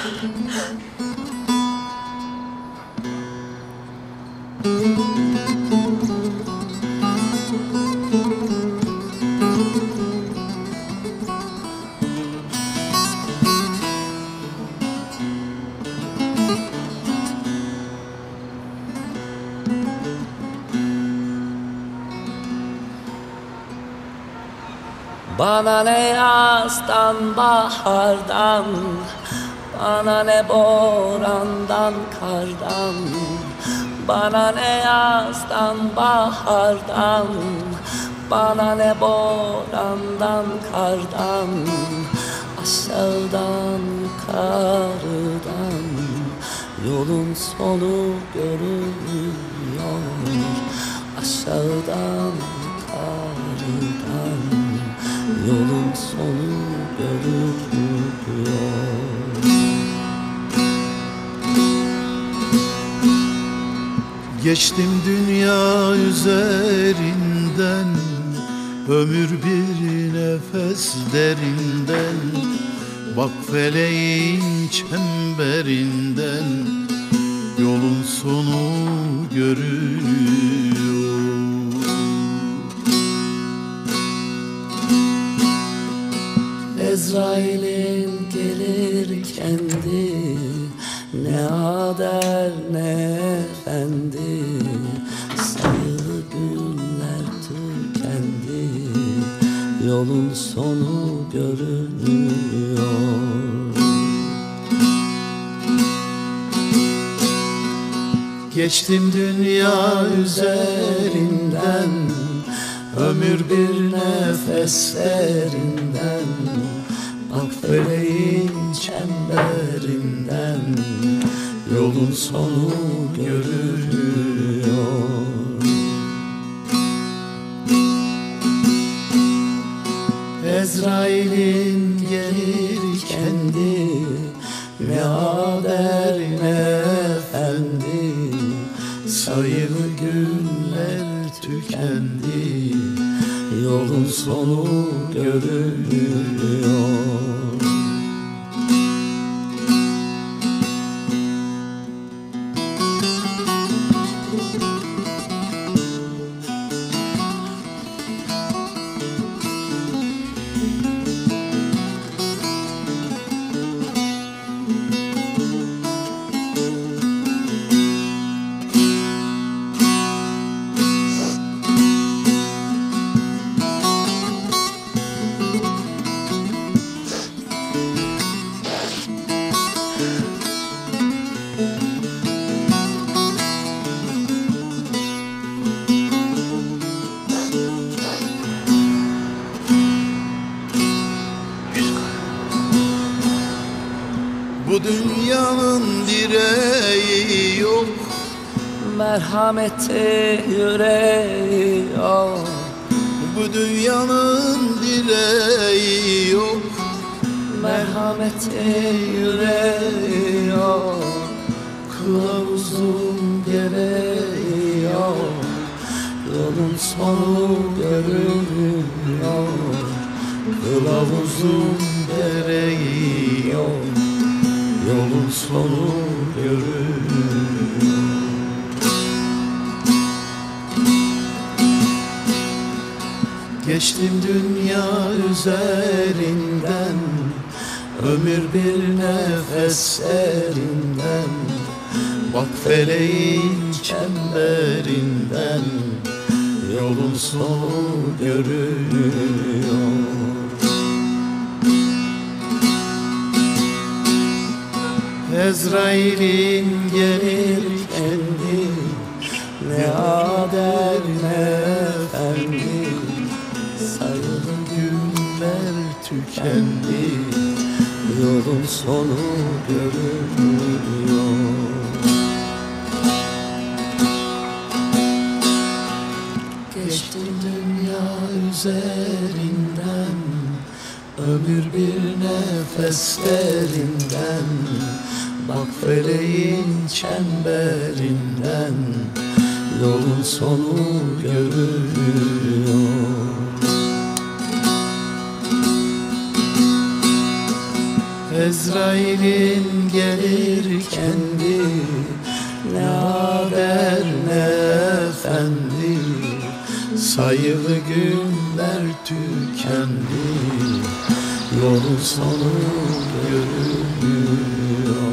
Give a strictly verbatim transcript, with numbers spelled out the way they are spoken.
Bana ne yazdan bahardan, bana ne borandan kardan, bana ne yazdan bahardan, bana ne borandan kardan, aşağıdan yukarıdan yolun sonu görünüyor. Aşağıdan yukarıdan yolun sonu görünüyor. Geçtim dünya üzerinden, ömür bir nefes derinden. Bak feleğin çemberinden yolun sonu görünüyor. Ezrail'in gelir kendi, ne ader ne efendi, sayılı günler tükendi, yolun sonu görünüyor. Geçtim dünya üzerinden, ömür bir nefeslerinden. Bak feleğin çemberinden yolun sonu görünüyor. Ezrail'in gelir kendi, ne ader ne efendi, sayılı günler tükendi, yolun sonu görünüyor. Bu dünyanın direği yok, merhameti yüreği yok. Bu dünyanın direği yok, merhameti yüreği yok. Kılavuzun gereği yok, yolun sonu görünüyor. Kılavuzun gereği yok, yolun sonu görünüyor. Geçtim dünya üzerinden, ömür bir nefeslerinden. Bak feleğin çemberinden yolun sonu görünüyor. Ezrail'in gelir kendi, ne ader ne efendi, sayılı günler tükendi, yolun sonu görünüyor. Geçtim dünya üzerinden, ömür bir nefeslerinden. Bak feleğin çemberinden yolun sonu görünüyor. Ezrail'in gelir kendi, ne haber ne efendi, sayılı günler tükendi, yolun sonu görünmüyor.